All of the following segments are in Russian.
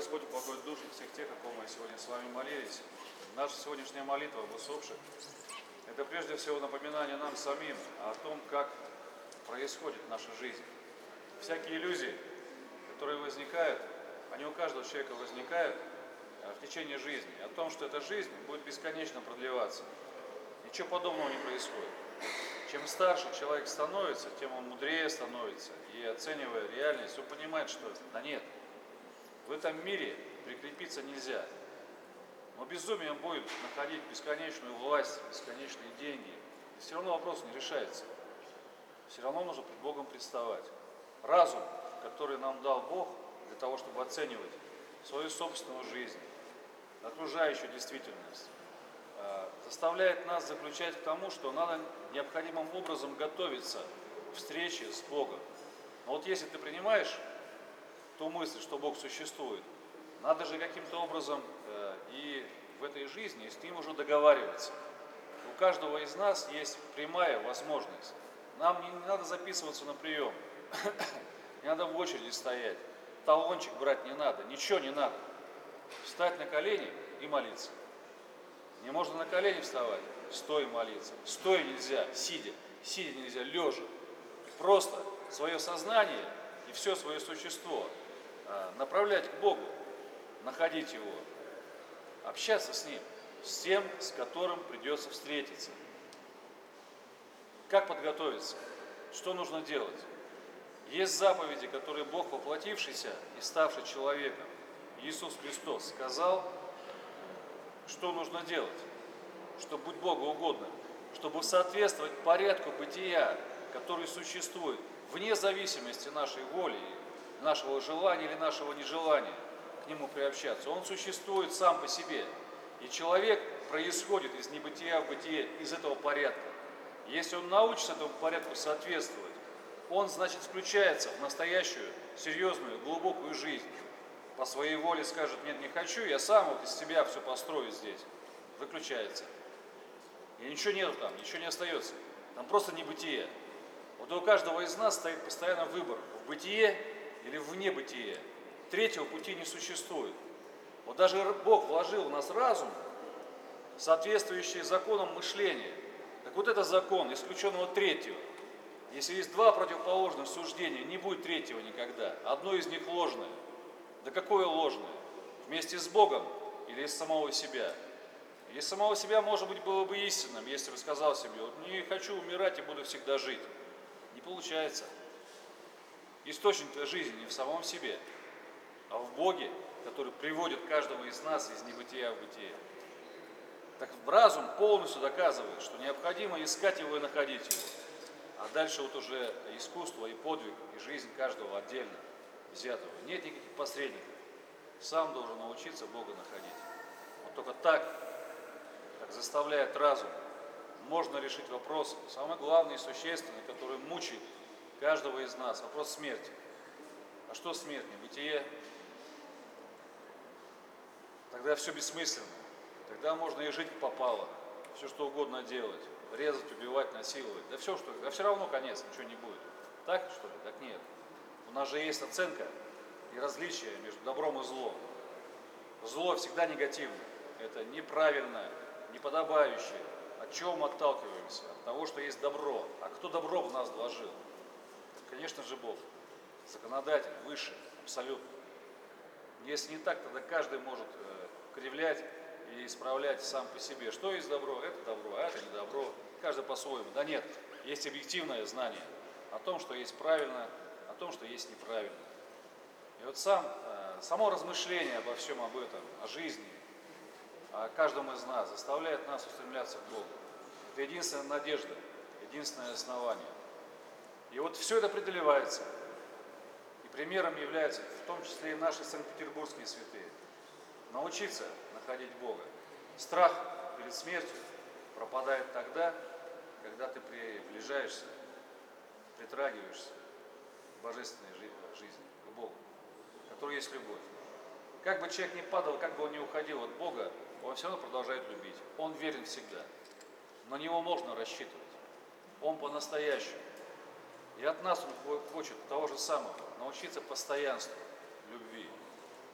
Господь упокоит души всех тех, о ком мы сегодня с вами молились. Наша сегодняшняя молитва об усопших – это прежде всего напоминание нам самим о том, как происходит наша жизнь. Всякие иллюзии, которые возникают, они у каждого человека возникают в течение жизни, о том, что эта жизнь будет бесконечно продлеваться. Ничего подобного не происходит. Чем старше человек становится, тем он мудрее становится. И оценивая реальность, он понимает, что да нет, в этом мире прикрепиться нельзя. Но безумием будет находить бесконечную власть, бесконечные деньги. И все равно вопрос не решается. Все равно нужно пред Богом представать. Разум, который нам дал Бог для того, чтобы оценивать свою собственную жизнь, окружающую действительность, заставляет нас заключать к тому, что надо необходимым образом готовиться к встрече с Богом. Но вот если ты принимаешь ту мысль, что Бог существует, надо же каким-то образом и в этой жизни с Ним уже договариваться. У каждого из нас есть прямая возможность. Нам не надо записываться на прием, не надо в очереди стоять, талончик брать не надо, ничего не надо. Встать на колени и молиться. Не можно на колени вставать, стоя молиться. Стоя нельзя, сидя нельзя, лежа. Просто свое сознание и все свое существо направлять к Богу, находить Его, общаться с Ним, с тем, с которым придется встретиться. Как подготовиться? Что нужно делать? Есть заповеди, которые Бог, воплотившийся и ставший человеком, Иисус Христос, сказал, что нужно делать, чтобы быть Богу угодным, чтобы соответствовать порядку бытия, который существует, вне зависимости нашей воли, нашего желания или нашего нежелания к Нему приобщаться. Он существует сам по себе. И человек происходит из небытия в бытие, из этого порядка. Если он научится этому порядку соответствовать, он, значит, включается в настоящую, серьезную, глубокую жизнь. По своей воле скажет, нет, не хочу, я сам вот из себя все построю здесь. Выключается. И ничего нету там, ничего не остается. Там просто небытие. Вот у каждого из нас стоит постоянно выбор, в бытие или в небытие. Третьего пути не существует. Вот даже Бог вложил в нас разум, соответствующий законам мышления. Так вот это закон исключенного третьего. Если есть два противоположных суждения, не будет третьего никогда. Одно из них ложное. Да какое ложное? Вместе с Богом или из самого себя? Из самого себя, может быть, было бы истинным, если бы сказал себе, вот не хочу умирать и буду всегда жить. Не получается. Источник жизни не в самом себе, а в Боге, который приводит каждого из нас из небытия в бытие. Так разум полностью доказывает, что необходимо искать его и находить его. А дальше вот уже искусство и подвиг, и жизнь каждого отдельно взятого. Нет никаких посредников. Сам должен научиться Бога находить. Вот только так, как заставляет разум, можно решить вопрос, самый главный и существенный, который мучает каждого из нас, вопрос смерти. А что смерть? Небытие? Тогда все бессмысленно. Тогда можно и жить как попало, все что угодно делать, резать, убивать, насиловать. Да все равно конец, ничего не будет. Так что ли? Так нет. У нас же есть оценка и различие между добром и злом. Зло всегда негативно. Это неправильно, неподобающее. От чего мы отталкиваемся? От того, что есть добро. А кто добро в нас вложил? Конечно же Бог. Законодатель, выше, абсолютно. Если не так, тогда каждый может кривлять и исправлять сам по себе. Что есть добро? Это добро, а это не добро. Каждый по-своему. Да нет, есть объективное знание о том, что есть правильно, о том, что есть неправильно. И вот само размышление обо всем об этом, о жизни, о каждом из нас заставляет нас устремляться к Богу. Это единственная надежда, единственное основание. И вот все это преодолевается. И примером являются в том числе и наши санкт-петербургские святые. Научиться находить Бога. Страх перед смертью пропадает тогда, когда ты приближаешься, притрагиваешься к божественной жизни, к Богу, который есть любовь. Как бы человек ни падал, как бы он ни уходил от Бога, он все равно продолжает любить. Он верен всегда. На него можно рассчитывать. Он по-настоящему. И от нас он хочет того же самого. Научиться постоянству любви.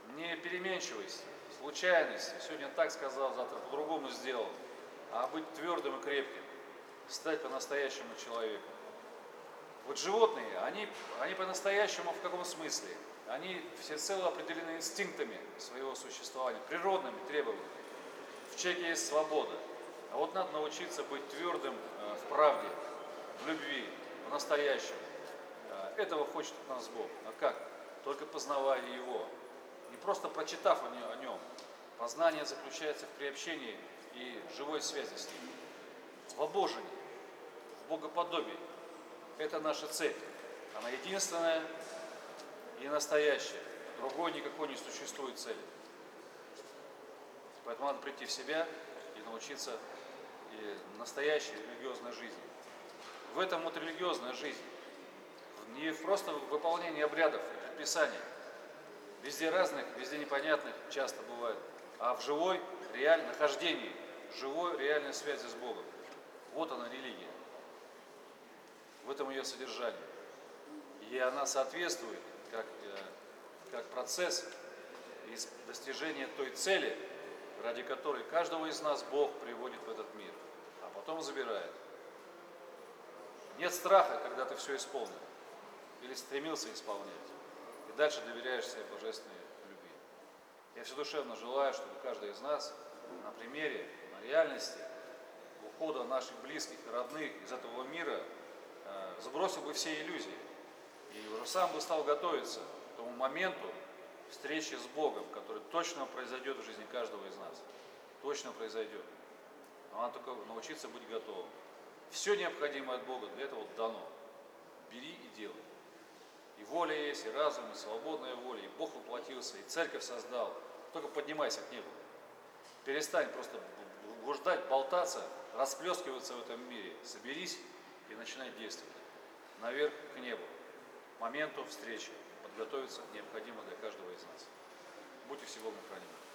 Не переменчивость, случайности. Сегодня так сказал, завтра по-другому сделал. А быть твердым и крепким. Стать по-настоящему человеком. Вот животные, они по-настоящему в каком смысле? Они всецело определены инстинктами своего существования, природными требованиями. В человеке есть свобода. А вот надо научиться быть твердым в правде, в любви, по-настоящему. Этого хочет от нас Бог. А как? Только познавая Его. Не просто прочитав о Нем. Познание заключается в приобщении и живой связи с Ним. В обожении, в богоподобии. Это наша цель. Она единственная и настоящая. Другой никакой не существует цели. Поэтому надо прийти в себя и научиться и настоящей религиозной жизни. В этом вот религиозная жизнь. Не просто в выполнении обрядов и предписаний. Везде разных, везде непонятных часто бывает. А в живой, реальном нахождении, живой, реальной связи с Богом. Вот она религия. В этом ее содержание. И она соответствует как процесс достижения той цели, ради которой каждого из нас Бог приводит в этот мир, а потом забирает. Нет страха, когда ты все исполнил или стремился исполнять, и дальше доверяешь своей божественной любви. Я вседушевно желаю, чтобы каждый из нас на примере, на реальности ухода наших близких и родных из этого мира забросил бы все иллюзии и уже сам бы стал готовиться к тому моменту встречи с Богом, который точно произойдет в жизни каждого из нас. Точно произойдет. Но надо только научиться быть готовым. Все необходимое от Бога для этого дано. Бери и делай. И воля есть, и разум, и свободная воля, и Бог воплотился, и церковь создал. Только поднимайся к небу. Перестань просто блуждать, болтаться, расплескиваться в этом мире. Соберись и начинай действовать. Наверх к небу. К моменту встречи. Подготовиться необходимо для каждого из нас. Будьте всего хранимы.